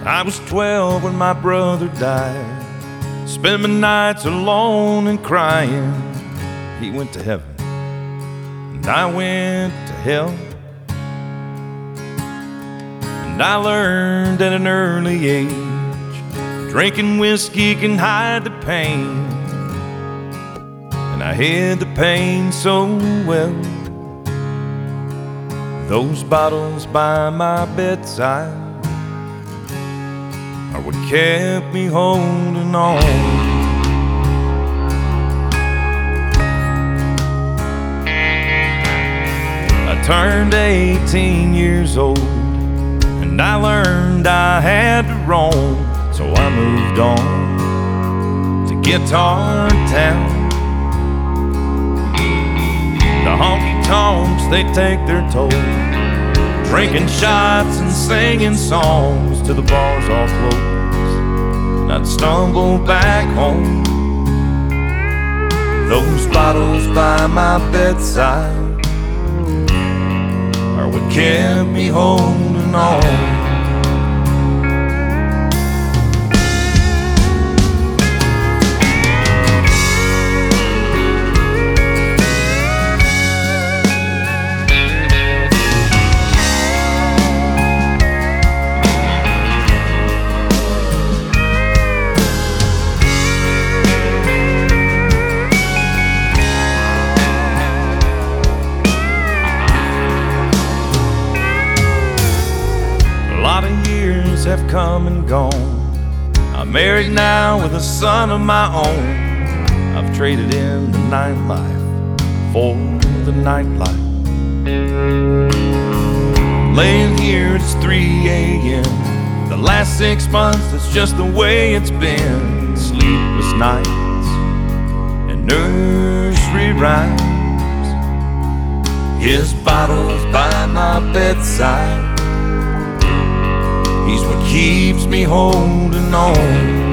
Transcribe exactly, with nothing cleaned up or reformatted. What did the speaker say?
I was twelve when my brother died. Spent my nights alone and crying. He went to heaven and I went to hell. And I learned at an early age, drinking whiskey can hide the pain. And I hid the pain so well. Those bottles by my bedside are what kept me holding on. I turned eighteen years old and I learned I had to roam. So I moved on to Guitar Town. The honky-tonks, they take their toll, drinking shots and singing songs till the bars all close, and I'd stumble back home. Those bottles by my bedside are what kept me holding on. A lot of years have come and gone. I'm married now with a son of my own. I've traded in the nightlife for the nightlife. Laying here, it's three A M The last six months, that's just the way it's been. Sleepless nights and nursery rhymes. His bottles by my bedside, he's what keeps me holding on.